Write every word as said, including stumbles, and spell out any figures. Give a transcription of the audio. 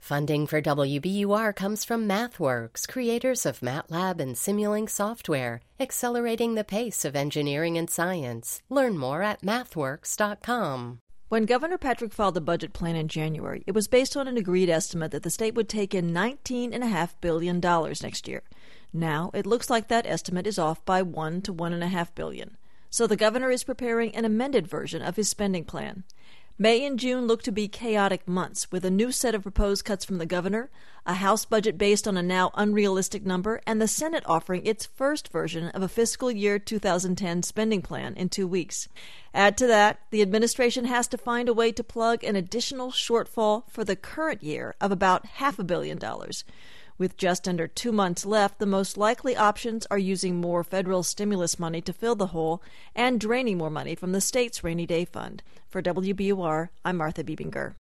Funding for W B U R comes from MathWorks, creators of MATLAB and Simulink software, accelerating the pace of engineering and science. Learn more at mathworks dot com. When Governor Patrick filed the budget plan in January, it was based on an agreed estimate that the state would take in nineteen point five billion dollars next year. Now, it looks like that estimate is off by one to one point five billion dollars. So the governor is preparing an amended version of his spending plan. May and June look to be chaotic months, with a new set of proposed cuts from the governor, a House budget based on a now unrealistic number, and the Senate offering its first version of a fiscal year two thousand ten spending plan in two weeks. Add to that, the administration has to find a way to plug an additional shortfall for the current year of about half a billion dollars. With just under two months left, the most likely options are using more federal stimulus money to fill the hole and draining more money from the state's rainy day fund. For W B U R, I'm Martha Biebinger.